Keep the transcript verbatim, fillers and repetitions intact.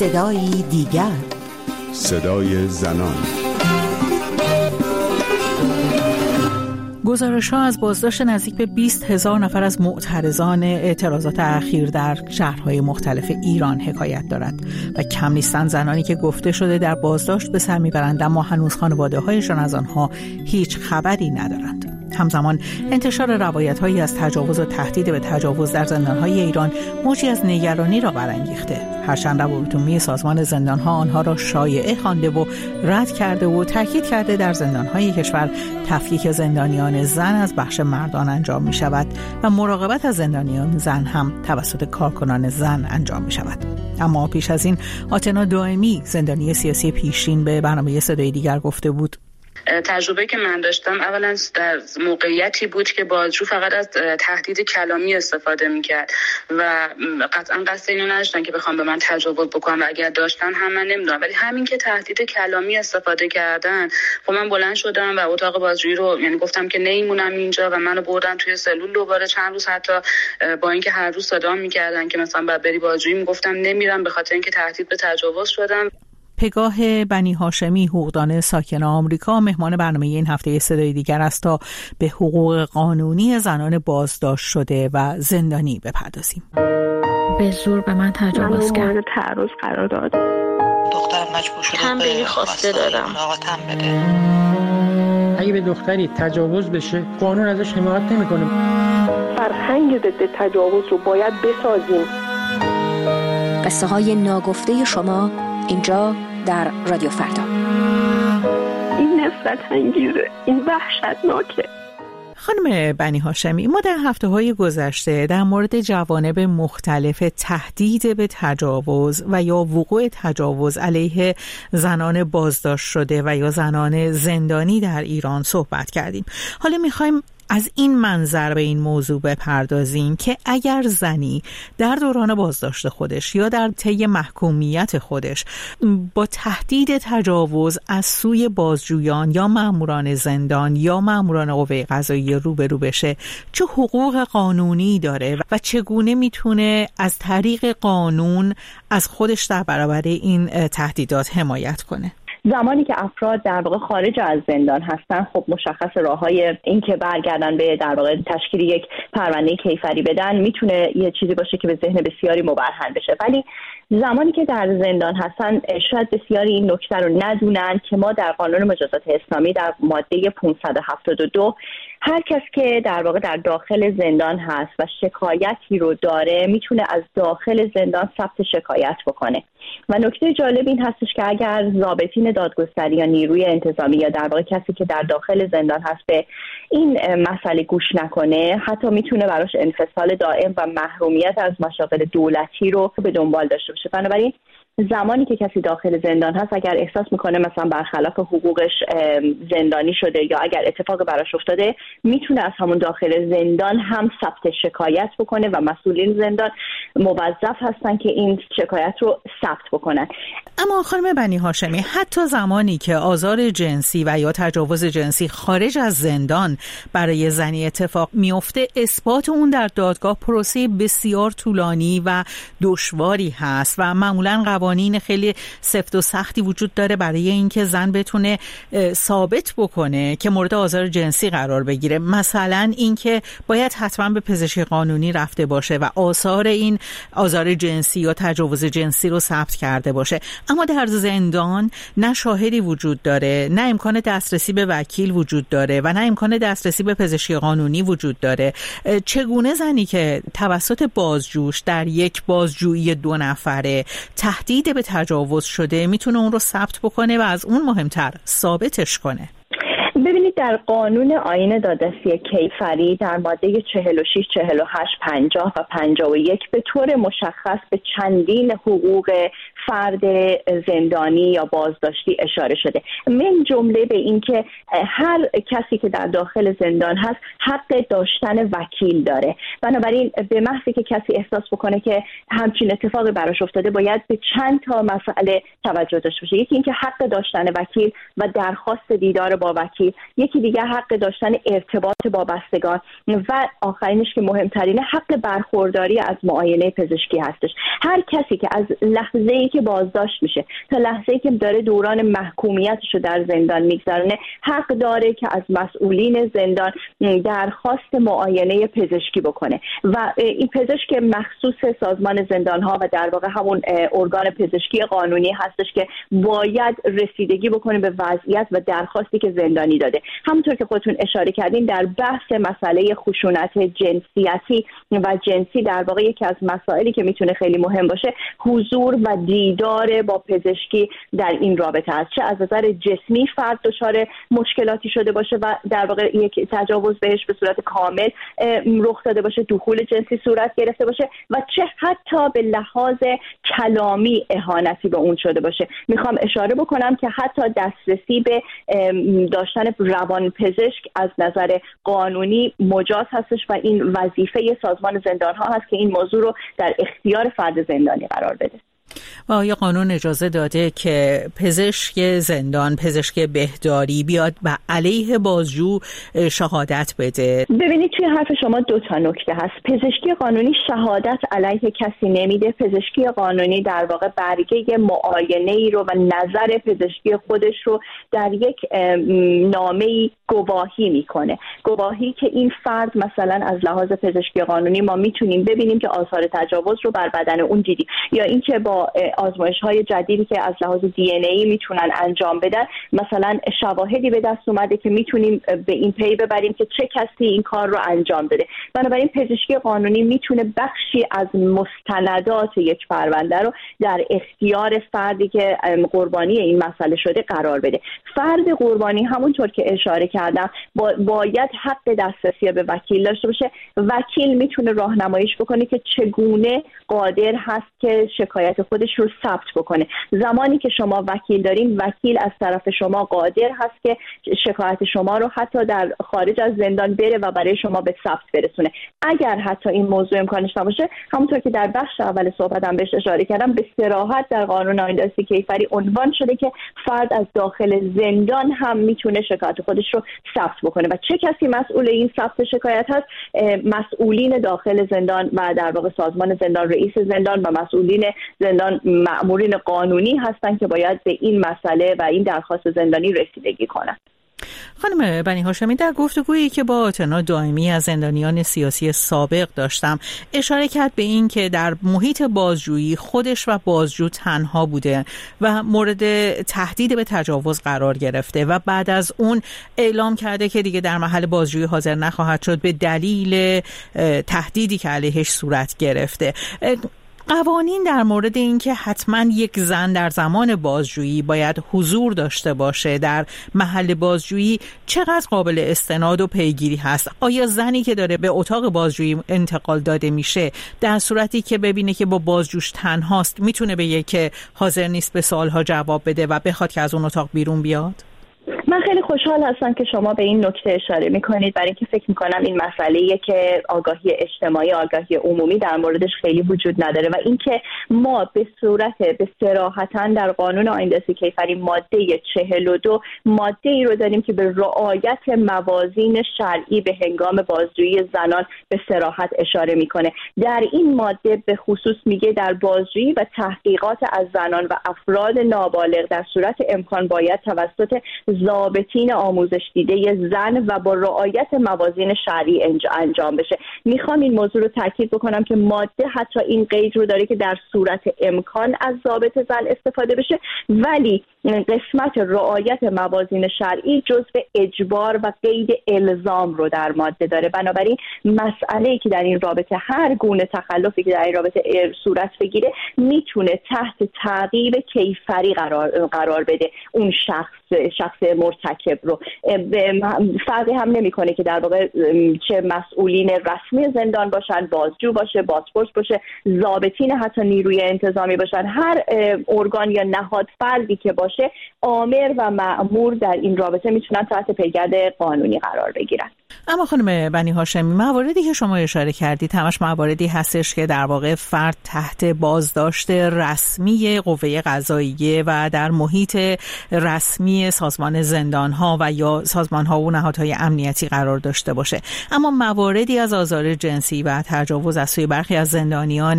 صدایی دیگر، صدای زنان. گزارش‌ها از بازداشت نزدیک به بیست هزار نفر از معترضان اعتراضات اخیر در شهرهای مختلف ایران حکایت دارد و کم نیستند زنانی که گفته شده در بازداشت به سر میبرند، اما هنوز خانواده‌هایشان از آنها هیچ خبری ندارند. همزمان انتشار روایت‌هایی از تجاوز و تهدید به تجاوز در زندان‌های ایران موجی از نگرانی را برانگیخته. هرچند روابط عمومی سازمان زندان‌ها آنها را شایعه خوانده و رد کرده و تاکید کرده در زندان‌های کشور تفکیک زندانیان زن از بخش مردان انجام می‌شود و مراقبت از زندانیان زن هم توسط کارکنان زن انجام می‌شود. اما پیش از این آتنا دائمی، زندانی سیاسی پیشین، به برنامه صدای دیگر گفته بود: تجربه که من داشتم اولا در موقعیتی بود که بازجو فقط از تهدید کلامی استفاده میکرد و قطعا قصد اینو نداشتن که بخوام به من تجاوز بکنن و اگر داشتن هم من نمیدونم، ولی همین که تهدید کلامی استفاده کردن، خب من بلند شدم و اتاق بازجویی رو یعنی گفتم که نمیمونم اینجا و منو بردن توی سلول دوباره چند روز، حتی با اینکه هر روز صدام میکردن که مثلا بعد بری بازجویی، میگفتم نمیرم به خاطر اینکه تهدید به تجاوز شدم. پگاه بنی هاشمی، حقوقدان ساکن آمریکا، مهمان برنامه این هفته صدای دیگر است تا به حقوق قانونی زنان بازداشت شده و زندانی بپردازیم. به زور به من تجاوز کرد. مورد تعرض قرار داد. دختر مجبور شده به خواسته دادم. بده. اگه به دختری تجاوز بشه، قانون ازش حمایت نمیکنه. فرهنگ ضد تجاوز رو باید بسازیم. قصه های ناگفته شما اینجا در رادیو فردا. این نفرت انگیزه، این وحشتناکه. خانم بنی هاشمی، ما در هفته‌های گذشته در مورد جوانب مختلف تهدید به تجاوز و یا وقوع تجاوز علیه زنان بازداشت شده و یا زنان زندانی در ایران صحبت کردیم. حالا می‌خوایم از این منظر به این موضوع بپردازیم که اگر زنی در دوران بازداشت خودش یا در طی محکومیت خودش با تهدید تجاوز از سوی بازجویان یا ماموران زندان یا ماموران قوه قضاییه روبرو بشه، چه حقوق قانونی داره و چگونه میتونه از طریق قانون از خودش در برابر این تهدیدات حمایت کنه؟ زمانی که افراد در واقع خارج از زندان هستن، خب مشخص راههای این که برگردن به در واقع تشکیل یک پرونده کیفری بدن میتونه یه چیزی باشه که به ذهن بسیاری مبرهن بشه، ولی زمانی که در زندان هستن شاید بسیاری این نکته رو ندونن که ما در قانون مجازات اسلامی در ماده پانصد و هفتاد و دو هر کس که در واقع در داخل زندان هست و شکایتی رو داره میتونه از داخل زندان ثبت شکایت بکنه. و نکته جالب این هستش که اگر ضابطین دادگستری یا نیروی انتظامی یا در واقع کسی که در داخل زندان هست به این مسئله گوش نکنه، حتی میتونه براش انفصال دائم و محرومیت از مشاغل دولتی رو به دنبال داشته باشه. بنابراین زمانی که کسی داخل زندان هست، اگر احساس میکنه مثلا برخلاف حقوقش زندانی شده یا اگر اتفاق براش افتاده، میتونه از همون داخل زندان هم ثبت شکایت بکنه و مسئولین زندان موظف هستن که این شکایت رو ثبت بکنن. اما خانم بنی هاشمی، حتی زمانی که آزار جنسی و یا تجاوز جنسی خارج از زندان برای زنی اتفاق میفته، اثبات اون در دادگاه پروسه بسیار طولانی و دشواری هست و معمولاً قوانین خیلی سفت و سختی وجود داره برای اینکه زن بتونه ثابت بکنه که مورد آزار جنسی قرار بگیره. مثلا اینکه باید حتما به پزشک قانونی رفته باشه و آثار این آزار جنسی یا تجاوز جنسی رو ثبت کرده باشه. اما در زندان نه شاهدی وجود داره، نه امکان دسترسی به وکیل وجود داره و نه امکان دسترسی به پزشک قانونی وجود داره. چگونه زنی که توسط بازجوش در یک بازجویی دو نفره تهدید به تجاوز شده میتونه اون رو ثبت بکنه و از اون مهمتر ثابتش کنه؟ ببینید، در قانون آیین دادرسی کیفری در ماده چهل و شش، چهل و هشت، پنجاه و پنجاه و یک به طور مشخص به چندین حقوق فرد زندانی یا بازداشتی اشاره شده، من جمله به این که هر کسی که در داخل زندان هست حق داشتن وکیل داره. بنابراین به محضی که کسی احساس بکنه که همچین اتفاقی براش افتاده، باید به چند تا مسئله توجه داشته باشه. یکی اینکه حق داشتن وکیل و درخواست دیدار با وکیل، یکی دیگه حق داشتن ارتباط با بستگان و آخرینش که مهمترینه حق برخورداری از معاینه پزشکی هستش. هر کسی که از لحظه‌ای که بازداشت میشه تا لحظه‌ای که داره دوران محکومیتش رو در زندان میگذرونه حق داره که از مسئولین زندان درخواست معاینه پزشکی بکنه و این پزشک مخصوص سازمان زندان‌ها و در واقع همون ارگان پزشکی قانونی هستش که باید رسیدگی بکنه به وضعیت و درخواستی که زندانی داده. همونطور که خودتون اشاره کردین در بحث مسئله خشونت جنسیتی و جنسی در واقع یکی از مسائلی که میتونه خیلی مهم باشه حضور و دیدار با پزشکی در این رابطه است، چه از نظر جسمی فرد دچار مشکلاتی شده باشه و در واقع یک تجاوز بهش به صورت کامل رخ داده باشه، دخول جنسی صورت گرفته باشه و چه حتی به لحاظ کلامی اهانتی به اون شده باشه. میخوام اشاره بکنم که حتی دسترسی به داشتن روان پزشک از نظر قانونی مجاز هستش و این وظیفه سازمان زندان‌ها هست که این موضوع رو در اختیار فرد زندانی قرار بده. و آیا قانون اجازه داده که پزشک زندان، پزشک بهداری بیاد و علیه بازجو شهادت بده؟ ببینید توی حرف شما دو تا نکته هست. پزشکی قانونی شهادت علیه کسی نمیده. پزشکی قانونی در واقع برگه معاینه‌ای رو و نظر پزشکی خودش رو در یک نامه‌ای گواهی میکنه. گواهی که این فرد مثلا از لحاظ پزشکی قانونی ما میتونیم ببینیم که آثار تجاوز رو بر بدن اون دیدیم، یا اینکه با آزمایش‌های جدیدی که از لحاظ دی ان ای میتونن انجام بدن مثلا شواهدی به دست اومده که میتونیم به این پی ببریم که چه کسی این کار رو انجام داده. بنابراین پزشکی قانونی میتونه بخشی از مستندات یک پرونده رو در اختیار فردی که قربانی این مسئله شده قرار بده. فرد قربانی همونطور که اشاره کردم باید حق دسترسی به وکیل داشته باشه. وکیل میتونه راهنماییش بکنه که چگونه قادر هست که شکایت خودش رو ثبت بکنه. زمانی که شما وکیل دارین، وکیل از طرف شما قادر هست که شکایت شما رو حتی در خارج از زندان بره و برای شما به ثبت برسونه. اگر حتی این موضوع امکانش نباشه، همونطور که در بخش اول صحبتم بهش اشاره کردم، به صراحت در قانون آیین کیفری عنوان شده که فرد از داخل زندان هم میتونه شکایت خودش رو ثبت بکنه و چه کسی مسئول این ثبت شکایت هست؟ مسئولین داخل زندان و در واقع سازمان زندان، رئیس زندان و مسئولین زندان مأمورین قانونی هستند که باید به این مسئله و این درخواست زندانی رسیدگی کنند. خانم بنی هاشمی، در گفتگویی که با آتنا دائمی از زندانیان سیاسی سابق داشتم اشاره کرد به این که در محیط بازجویی خودش و بازجو تنها بوده و مورد تهدید به تجاوز قرار گرفته و بعد از اون اعلام کرده که دیگه در محل بازجویی حاضر نخواهد شد به دلیل تهدیدی که علیهش صورت گرفته. قوانین در مورد این که حتما یک زن در زمان بازجویی باید حضور داشته باشه در محل بازجویی چقدر قابل استناد و پیگیری هست؟ آیا زنی که داره به اتاق بازجویی انتقال داده میشه در صورتی که ببینه که با بازجوش تنهاست میتونه بگه که حاضر نیست به سوالها جواب بده و بخواد که از اون اتاق بیرون بیاد؟ من خیلی خوشحال هستم که شما به این نکته اشاره میکنید، برای اینکه فکر میکنم این مسئله‌ایه که آگاهی اجتماعی، آگاهی عمومی در موردش خیلی وجود نداره و اینکه ما به صورت به صراحتاً در قانون آیین دستی کیفری ماده چهل و دو ماده ای رو داریم که به رعایت موازین شرعی به هنگام بازجویی زنان به صراحت اشاره میکنه. در این ماده به خصوص میگه در بازجویی و تحقیقات از زنان و افراد نابالغ در صورت امکان باید توسط ضابطین آموزش دیده زن و با رعایت موازین شرعی انجام بشه. میخوام این موضوع رو تاکید بکنم که ماده حتی این قید رو داره که در صورت امکان از ضابط زن استفاده بشه، ولی قسمت رعایت موازین شرعی جزء اجبار و قید الزام رو در ماده داره. بنابراین مسئله‌ای که در این رابطه هر گونه تخلفی که در این رابطه صورت بگیره میتونه تحت تعقیب کیفری قرار قرار بده اون شخص شخص مرتکب رو. فرقی هم نمیکنه که در واقع چه مسئولین رسمی زندان باشن، بازجو باشه، بازپرس باشه، ضابطین حتی نیروی انتظامی باشن، هر ارگان یا نهاد فردی که باشه آمر و مأمور در این رابطه میتونن تحت پیگرد قانونی قرار بگیرن. اما خانم بنی هاشمی، مواردی که شما اشاره کردید همش مواردی هستش که در واقع فرد تحت بازداشت رسمی قوه قضاییه و در محیط رسمی سازمان زندان‌ها و یا سازمان‌ها و نهادهای امنیتی قرار داشته باشه. اما مواردی از آزار جنسی و تجاوز از سوی برخی از زندانیان